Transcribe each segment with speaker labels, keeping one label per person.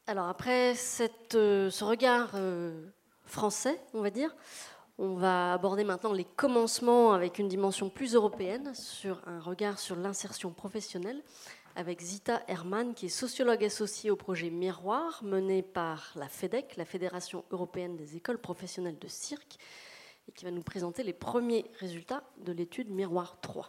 Speaker 1: Alors après ce regard français, on va dire, on va aborder maintenant les commencements avec une dimension plus européenne, sur un regard sur l'insertion professionnelle, avec Zita Herman, qui est sociologue associée au projet Miroir, mené par la FEDEC, la Fédération européenne des écoles professionnelles de cirque, et qui va nous présenter les premiers résultats de l'étude Miroir 3.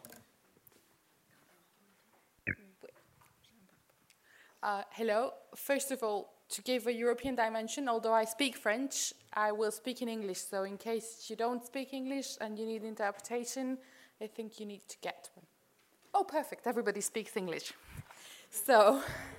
Speaker 2: Hello. First of all, to give a European dimension, although I speak French, I will speak in English. So in case you don't speak English and you need interpretation, I think you need to get one. Oh, perfect. Everybody speaks English. So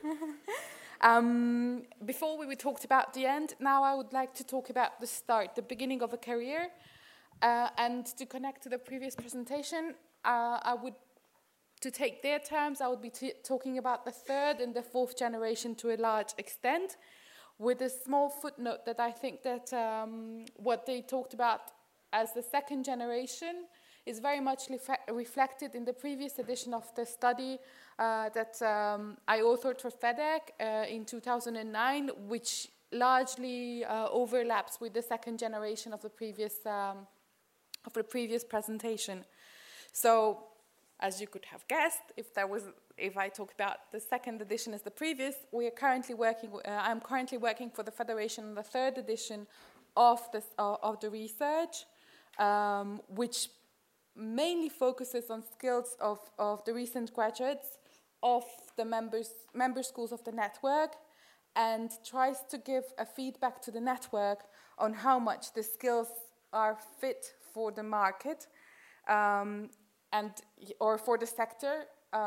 Speaker 2: before we talked about the end, now I would like to talk about the start, the beginning of a career. And to connect to the previous presentation, to take their terms, I would be talking about the third and the fourth generation to a large extent, with a small footnote that I think that what they talked about as the second generation is very much reflected in the previous edition of the study that I authored for FEDEC in 2009, which largely overlaps with the second generation of the previous presentation. So, as you could have guessed, if I talk about the second edition as the previous, I'm currently working for the Federation on the third edition of the research, which mainly focuses on skills of the recent graduates of the member schools of the network, and tries to give a feedback to the network on how much the skills are fit for the market. Or for the sector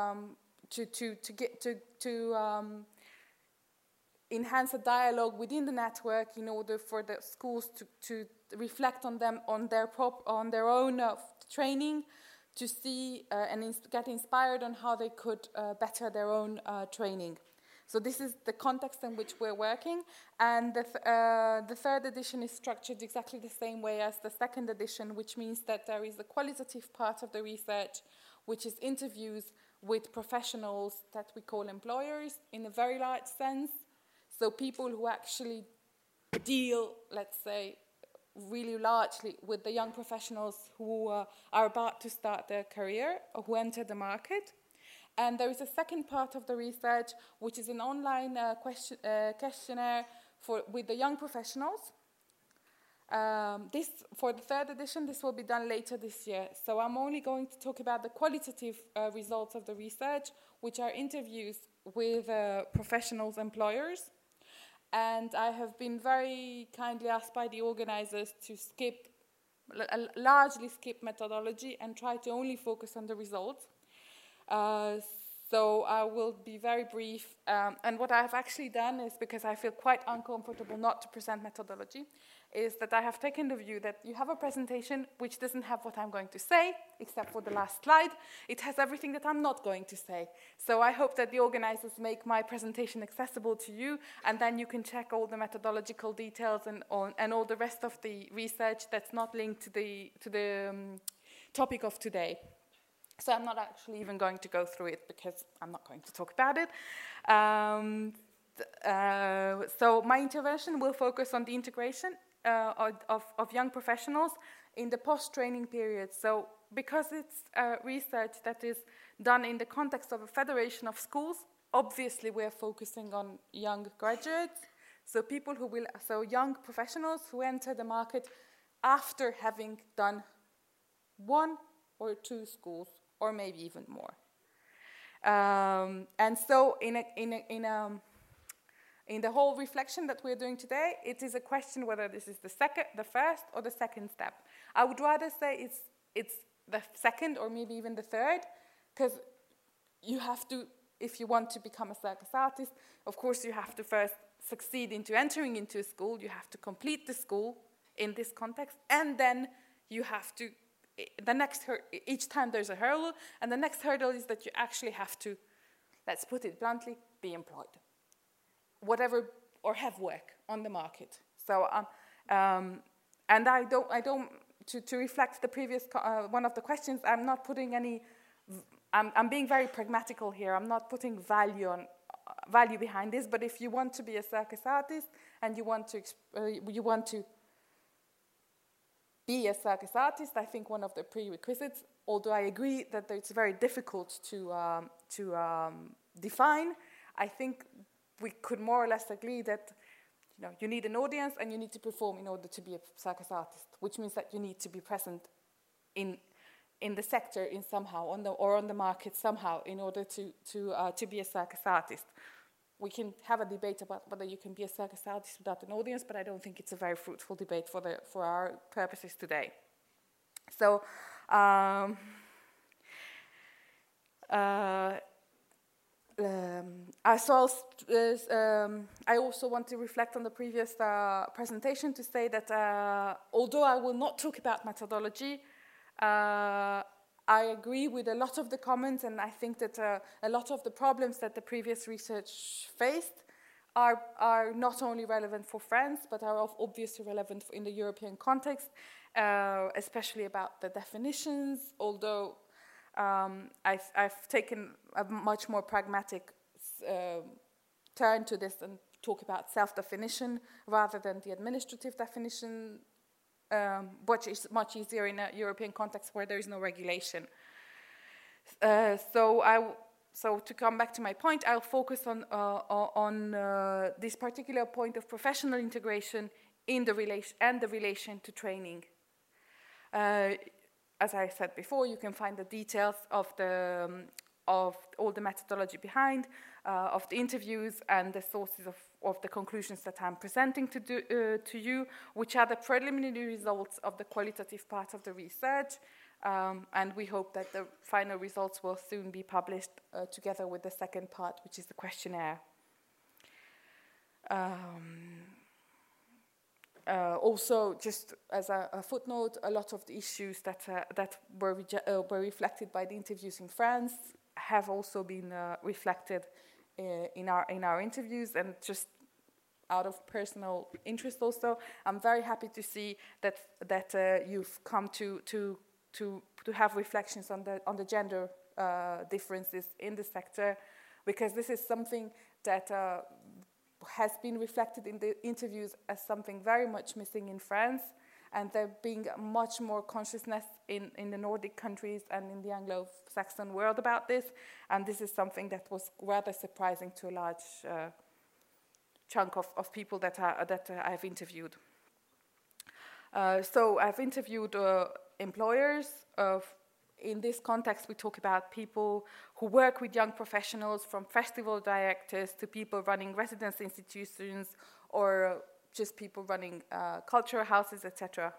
Speaker 2: to enhance a dialogue within the network in order for the schools to reflect on them on their own training, to see and get inspired on how they could better their own training. So this is the context in which we're working, and the third edition is structured exactly the same way as the second edition, which means that there is a qualitative part of the research, which is interviews with professionals that we call employers in a very large sense, so people who actually deal, let's say, really largely with the young professionals who are about to start their career or who enter the market. And there is a second part of the research, which is an online questionnaire with the young professionals. For the third edition, this will be done later this year. So I'm only going to talk about the qualitative results of the research, which are interviews with professionals, employers. And I have been very kindly asked by the organizers to largely skip methodology and try to only focus on the results. So I will be very brief. And what I have actually done is, because I feel quite uncomfortable not to present methodology, is that I have taken the view that you have a presentation which doesn't have what I'm going to say, except for the last slide. It has everything that I'm not going to say. So I hope that the organizers make my presentation accessible to you, and then you can check all the methodological details and all the rest of the research that's not linked to the topic of today. So I'm not actually even going to go through it because I'm not going to talk about it. So my intervention will focus on the integration of young professionals in the post-training period. So because it's research that is done in the context of a federation of schools, obviously we're focusing on young graduates, so young professionals who enter the market after having done 1 or 2 schools, or maybe even more. And so in the whole reflection that we're doing today, it is a question whether this is the first or the second step. I would rather say it's the second or maybe even the third, because you have to, if you want to become a circus artist, of course you have to first succeed into entering into a school, you have to complete the school in this context, and then you have to, each time there's a hurdle, and the next hurdle is that you actually have to, let's put it bluntly, be employed. Whatever, or have work on the market. So, and I don't, to reflect the previous, one of the questions, I'm not putting any, I'm being very pragmatical here. I'm not putting value value behind this. But if you want to be a circus artist and you want to be a circus artist, I think one of the prerequisites, although I agree that it's very difficult to define, I think we could more or less agree that you need an audience and you need to perform in order to be a circus artist, which means that you need to be present in the sector in somehow on the market somehow in order to be a circus artist. We can have a debate about whether you can be a circus artist without an audience, but I don't think it's a very fruitful debate for our purposes today. So I also want to reflect on the previous presentation to say that although I will not talk about methodology, I agree with a lot of the comments, and I think that a lot of the problems that the previous research faced are not only relevant for France, but are obviously relevant in the European context, especially about the definitions, although I've taken a much more pragmatic turn to this and talk about self-definition rather than the administrative definition, which is much easier in a European context where there is no regulation. So to come back to my point, I'll focus on this particular point of professional integration in the relation to training. As I said before, you can find the details of all the methodology behind, of the interviews and the sources of the conclusions that I'm presenting to you, which are the preliminary results of the qualitative part of the research, and we hope that the final results will soon be published together with the second part, which is the questionnaire. Also, just as a footnote, a lot of the issues that were reflected by the interviews in France have also been reflected in our interviews, and just out of personal interest also, I'm very happy to see that you've come to have reflections on the gender differences in the sector, because this is something that has been reflected in the interviews as something very much missing in France, and there being much more consciousness in the Nordic countries and in the Anglo-Saxon world about this, and this is something that was rather surprising to a large chunk of people that I've interviewed. So I've interviewed employers. In this context, we talk about people who work with young professionals, from festival directors to people running residence institutions, or just people running cultural houses, etc.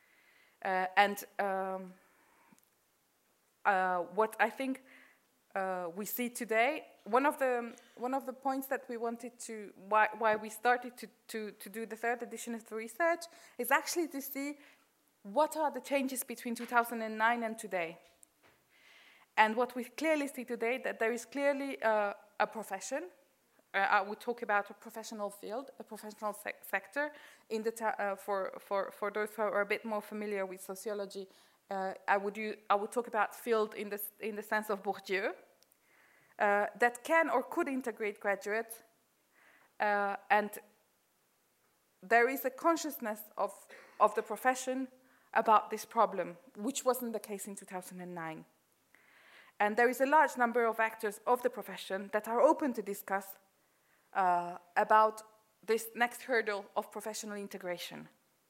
Speaker 2: What I think we see today, one of the points that we wanted to, why we started to do the third edition of the research, is actually to see what are the changes between 2009 and today. And what we clearly see today, that there is clearly a profession. I would talk about a professional field, a professional sector. In the for those who are a bit more familiar with sociology, I would talk about field in the sense of Bourdieu, that can or could integrate graduates, and there is a consciousness of the profession about this problem, which wasn't the case in 2009. And there is a large number of actors of the profession that are open to discuss about this next hurdle of professional integration.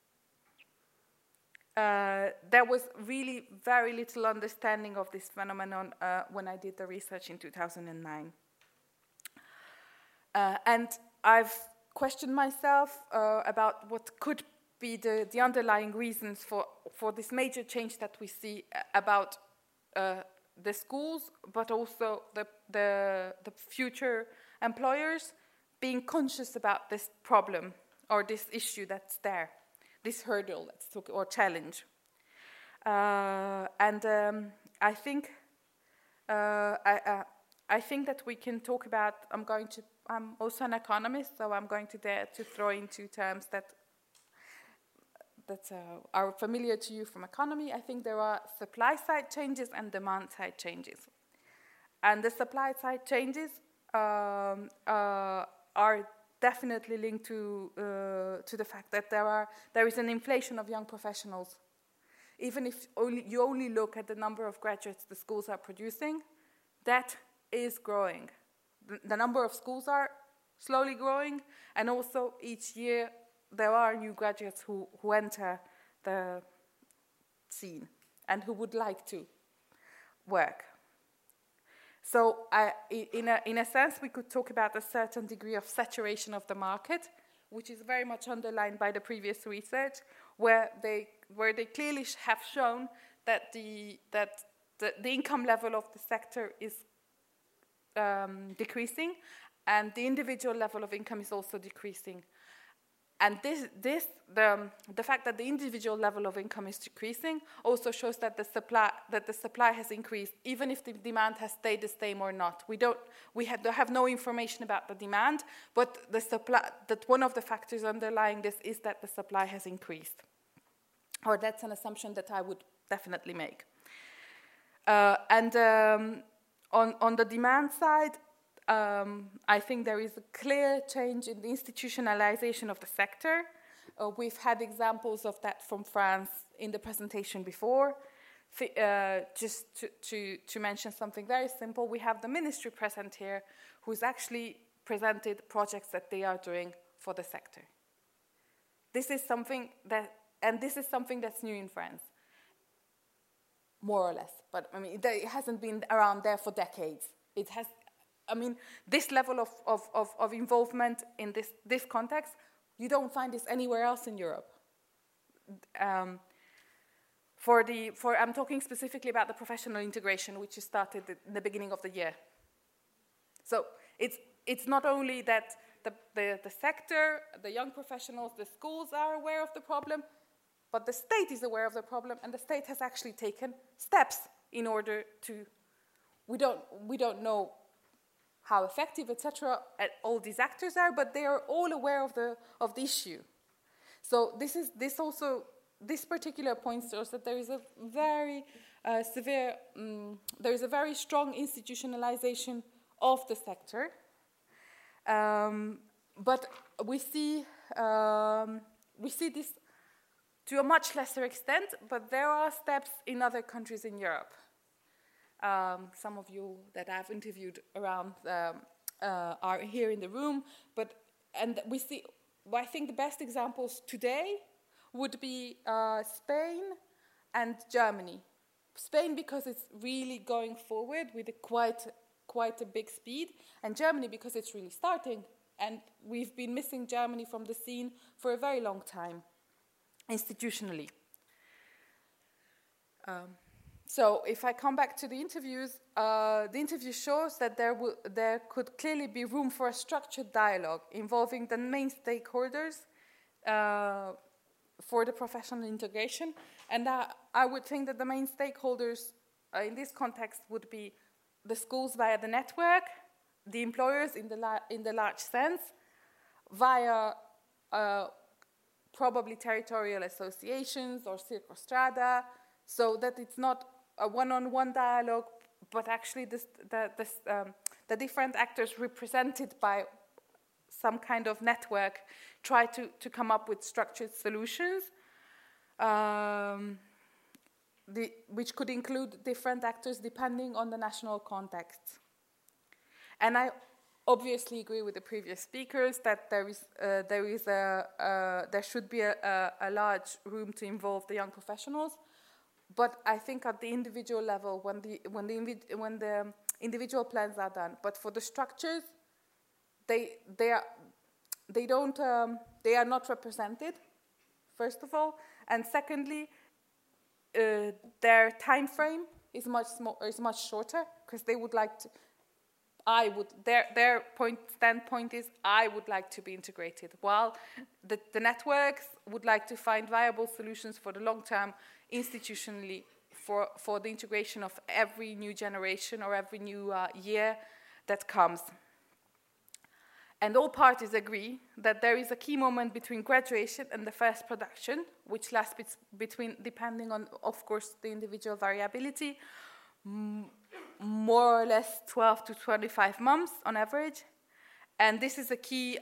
Speaker 2: There was really very little understanding of this phenomenon when I did the research in 2009. And I've questioned myself about what could be the underlying reasons for this major change that we see about the schools, but also the future employers being conscious about this problem or this issue that's there, this hurdle or challenge. I think that we can talk about. I'm also an economist, so I'm going to dare to throw in two terms that are familiar to you from economy. I think there are supply side changes and demand side changes. And the supply side changes are definitely linked to the fact that there is an inflation of young professionals. Even if you only look at the number of graduates the schools are producing, that is growing. The number of schools are slowly growing, and also each year there are new graduates who enter the scene and who would like to work. So in a sense, we could talk about a certain degree of saturation of the market, which is very much underlined by the previous research, where they clearly have shown that the income level of the sector is decreasing, and the individual level of income is also decreasing. And the fact that the individual level of income is decreasing also shows that the supply has increased, even if the demand has stayed the same or not. We have no information about the demand, but the supply, that one of the factors underlying this is that the supply has increased. Or that's an assumption that I would definitely make. On the demand side, I think there is a clear change in the institutionalization of the sector. We've had examples of that from France in the presentation before. Just to mention something very simple, we have the ministry present here who's actually presented projects that they are doing for the sector. This is something that's new in France, more or less. But I mean, it hasn't been around there for decades. It has. I mean, this level of involvement in this context, you don't find this anywhere else in Europe. I'm talking specifically about the professional integration, which is started in the beginning of the year. So it's not only that the sector, the young professionals, the schools are aware of the problem, but the state is aware of the problem, and the state has actually taken steps in order to. We don't know how effective, etc., all these actors are, but they are all aware of the issue. So this particular point shows that there is a very there is a very strong institutionalization of the sector, but we see this to a much lesser extent. But there are steps in other countries in Europe. Some of you that I've interviewed around are here in the room, and we see. Well, I think the best examples today would be Spain and Germany. Spain because it's really going forward with quite a big speed, and Germany because it's really starting. And we've been missing Germany from the scene for a very long time, institutionally. So if I come back to the interviews, the interview shows that there could clearly be room for a structured dialogue involving the main stakeholders for the professional integration. And I would think that the main stakeholders in this context would be the schools via the network, the employers in the large sense, via probably territorial associations or Circo Strada, so that it's not a one-on-one dialogue, but actually the different actors represented by some kind of network try to come up with structured solutions, which could include different actors depending on the national context. And I obviously agree with the previous speakers that there should be a large room to involve the young professionals. But I think at the individual level, when the individual plans are done, but for the structures, they are not represented, first of all, and secondly, their time frame is much shorter because they would like to. Their standpoint is I would like to be integrated, while the networks would like to find viable solutions for the long term, institutionally, for the integration of every new generation or every new year that comes. And all parties agree that there is a key moment between graduation and the first production, which lasts between, depending on, of course, the individual variability, more or less 12 to 25 months on average. And this is a key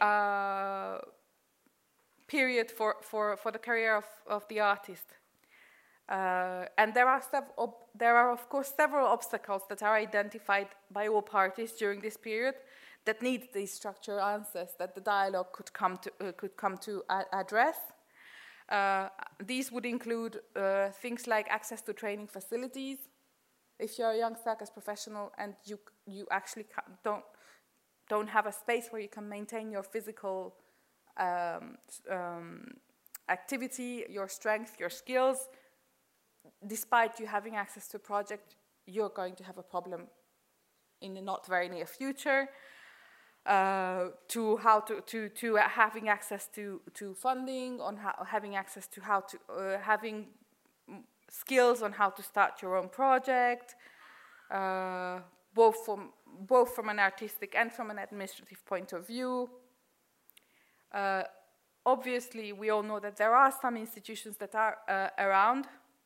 Speaker 2: period for the career of the artist. And there are of course several obstacles that are identified by all parties during this period that need these structural answers that the dialogue could come to address. These would include things like access to training facilities. If you're a young circus professional and you actually don't have a space where you can maintain your physical activity, your strength, your skills, despite you having access to a project, you're going to have a problem in the not very near future. To having access to funding, on having access to having skills on how to start your own project, both from an artistic and from an administrative point of view. Obviously, we all know that there are some institutions that are around,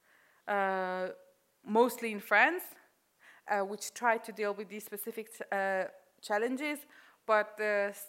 Speaker 2: mostly in France, which try to deal with these specific challenges. But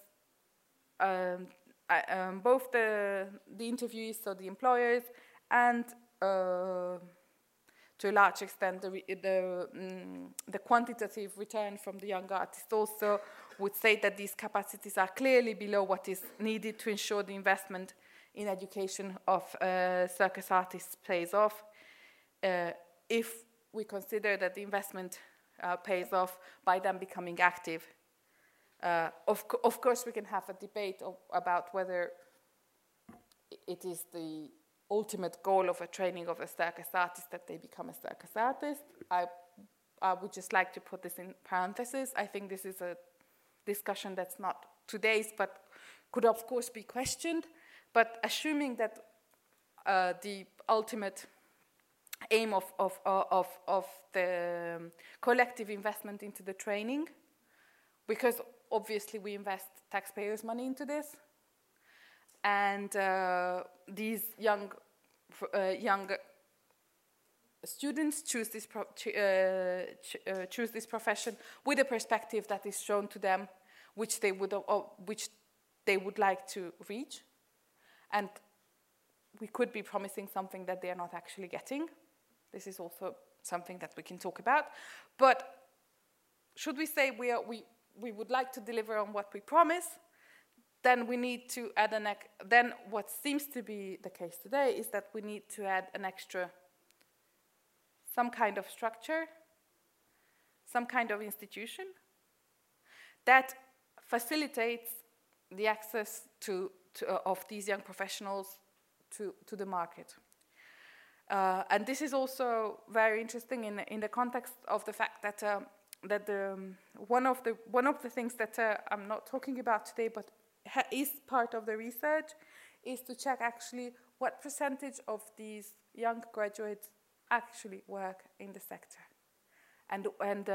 Speaker 2: both the interviewees, so the employers, and to a large extent the quantitative return from the young artists also would say that these capacities are clearly below what is needed to ensure the investment in education of circus artists pays off. If we consider that the investment pays off by them becoming active. Of course, we can have a debate about whether it is the ultimate goal of a training of a circus artist that they become a circus artist. I would just like to put this in parentheses. I think this is a discussion that's not today's, but could of course be questioned. But assuming that the ultimate aim of the collective investment into the training, because obviously we invest taxpayers' money into this, and these young students choose this profession with a perspective that is shown to them, which they would like to reach, and we could be promising something that they are not actually getting. This is also something that we can talk about. But should we say we would like to deliver on what we promise, then we need to add then what seems to be the case today is that we need to add an extra, some kind of structure, some kind of institution that facilitates the access of these young professionals to the market. And this is also very interesting in the context of the fact that one of the things that I'm not talking about today, but is part of the research, is to check actually what percentage of these young graduates actually work in the sector, and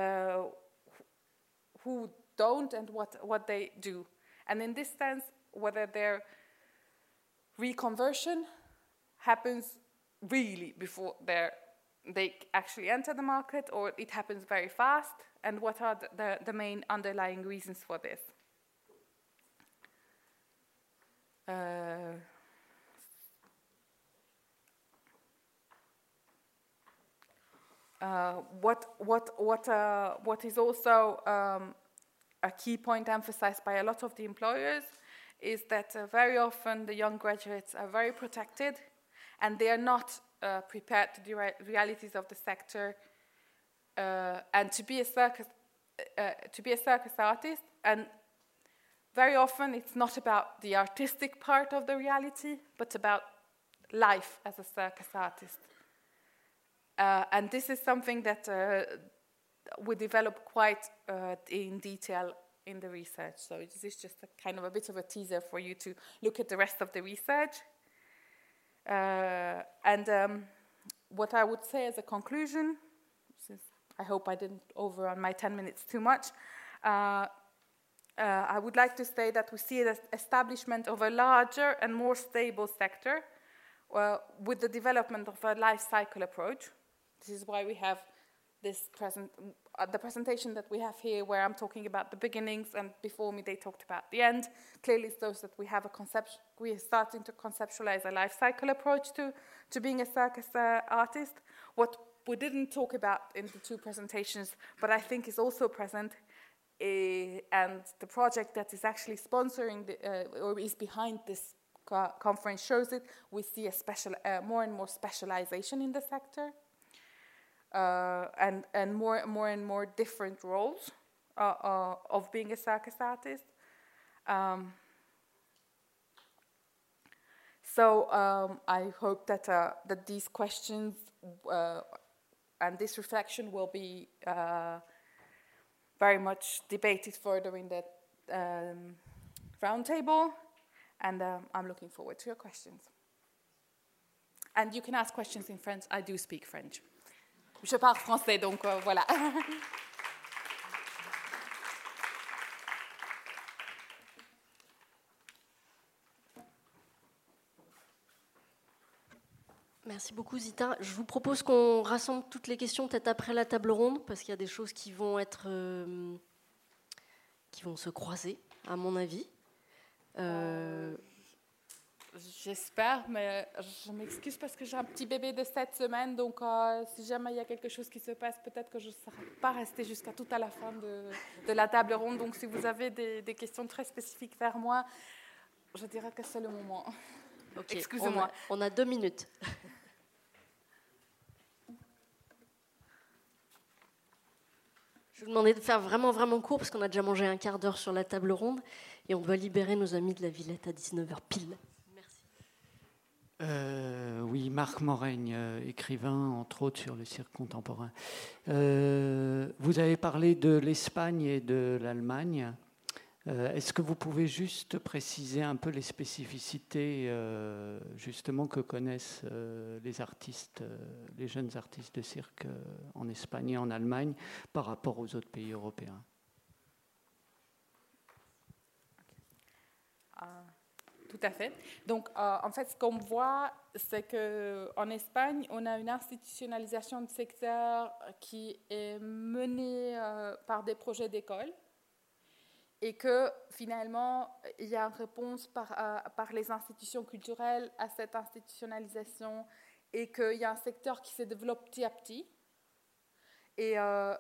Speaker 2: who don't, and what they do, and in this sense, whether their reconversion happens really before they actually enter the market, or it happens very fast, and what are the main underlying reasons for this. What is also a key point emphasized by a lot of the employers is that very often the young graduates are very protected, and they are not prepared to the realities of the sector, and to be a circus artist. And very often it's not about the artistic part of the reality, but about life as a circus artist. And this is something that we develop quite in detail in the research. So this is just a kind of a bit of a teaser for you to look at the rest of the research. And what I would say as a conclusion, since I hope I didn't overrun my 10 minutes too much, I would like to say that we see the establishment of a larger and more stable sector with the development of a life cycle approach. This is why we have this present the presentation that we have here, where I'm talking about the beginnings, and before me they talked about the end, clearly shows that we have we are starting to conceptualize a life cycle approach to being a circus artist. What we didn't talk about in the two presentations, but I think is also present, and the project that is actually sponsoring or is behind this conference shows it. We see a more and more specialization in the sector. And more different roles of being a circus artist. So I hope that these questions and this reflection will be very much debated further in the roundtable, and I'm looking forward to your questions. And you can ask questions in French. I do speak French. Je parle français, donc voilà.
Speaker 1: Merci beaucoup Zita. Je vous propose qu'on rassemble toutes les questions peut-être après la table ronde, parce qu'il y a des choses qui vont se croiser, à mon avis.
Speaker 2: J'espère, mais je m'excuse parce que j'ai un petit bébé de 7 semaines, donc si jamais il y a quelque chose qui se passe, peut-être que je ne serai pas restée jusqu'à tout à la fin de la table ronde. Donc si vous avez des questions très spécifiques vers moi, je dirais que c'est le moment.
Speaker 1: Okay,
Speaker 2: excusez-moi.
Speaker 1: On a 2 minutes. Je vais vous demander de faire vraiment court, parce qu'on a déjà mangé un quart d'heure sur la table ronde, et on doit libérer nos amis de la Villette à 19h pile.
Speaker 3: Oui, Marc Moraigne, écrivain, entre autres, sur le cirque contemporain. Vous avez parlé de l'Espagne et de l'Allemagne. Est-ce que vous pouvez juste préciser un peu les spécificités justement que connaissent les artistes, les jeunes artistes de cirque en Espagne et en Allemagne par rapport aux autres pays européens?
Speaker 2: Tout à fait. Donc, en fait, ce qu'on voit, c'est qu'en Espagne, on a une institutionnalisation du secteur qui est menée par des projets d'école, et que finalement, il y a une réponse par les institutions culturelles à cette institutionnalisation, et qu'il y a un secteur qui se développe petit à petit. Et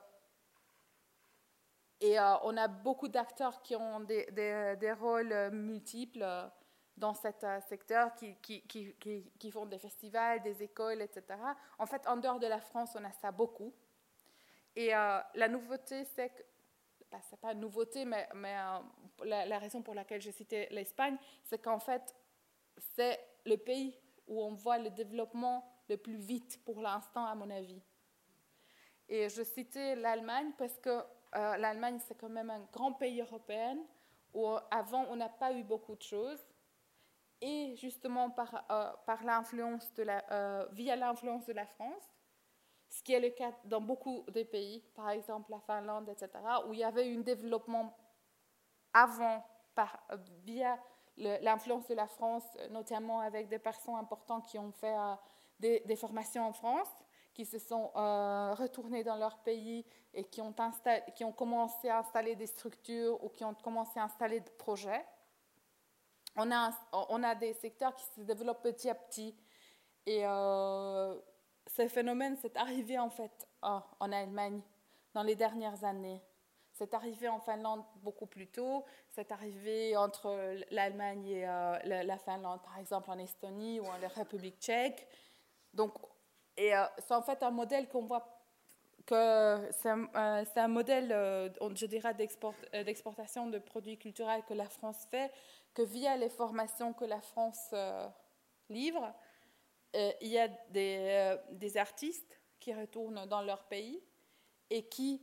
Speaker 2: on a beaucoup d'acteurs qui ont des rôles multiples dans ce secteur, qui font des festivals, des écoles, etc. En fait, en dehors de la France, on a ça beaucoup. Et la nouveauté, c'est que, c'est pas une nouveauté, mais la raison pour laquelle j'ai cité l'Espagne, c'est qu'en fait, c'est le pays où on voit le développement le plus vite pour l'instant, à mon avis. Et je citais l'Allemagne parce que l'Allemagne, c'est quand même un grand pays européen où avant, on n'a pas eu beaucoup de choses. Et justement, par l'influence via l'influence de la France, ce qui est le cas dans beaucoup de pays, par exemple la Finlande, etc., où il y avait un développement avant, via l'influence de la France, notamment avec des personnes importantes qui ont fait des formations en France, qui se sont retournés dans leur pays et qui ont commencé à installer des structures ou qui ont commencé à installer des projets. On a des secteurs qui se développent petit à petit. Et ce phénomène s'est arrivé en fait en Allemagne dans les dernières années. C'est arrivé en Finlande beaucoup plus tôt. C'est arrivé entre l'Allemagne et la Finlande, par exemple en Estonie ou en République tchèque. Donc, c'est en fait un modèle qu'on voit que c'est un modèle, je dirais, d'exportation de produits culturels que la France fait, que via les formations que la France livre, il y a des artistes qui retournent dans leur pays et qui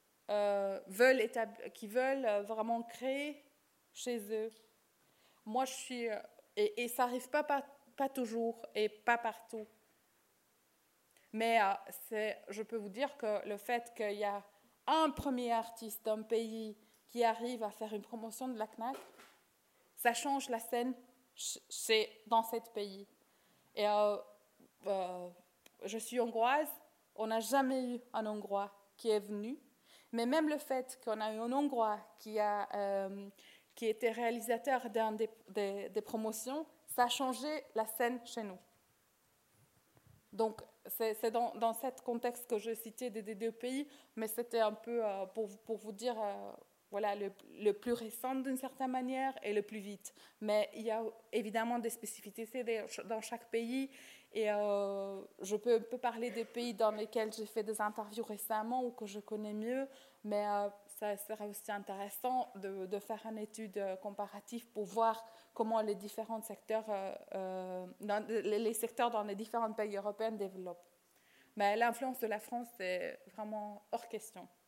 Speaker 2: veulent vraiment créer chez eux. Moi, je suis... Et ça n'arrive pas toujours et pas partout. Mais je peux vous dire que le fait qu'il y a un premier artiste d'un pays qui arrive à faire une promotion de la Knack, ça change la scène dans ce pays. Et je suis hongroise, on n'a jamais eu un Hongrois qui est venu, Mais même le fait qu'on a eu un Hongrois qui était réalisateur d'un des promotions, ça a changé la scène chez nous. Donc, c'est dans ce contexte que je citais des deux pays, mais c'était un peu pour vous dire voilà, le plus récent d'une certaine manière et le plus vite. Mais il y a évidemment des spécificités dans chaque pays. Et je peux parler des pays dans lesquels j'ai fait des interviews récemment ou que je connais mieux, mais ça serait aussi intéressant de faire une étude comparative pour voir comment les différents secteurs, les secteurs dans les différents pays européens développent. Mais l'influence de la France, c'est vraiment hors question.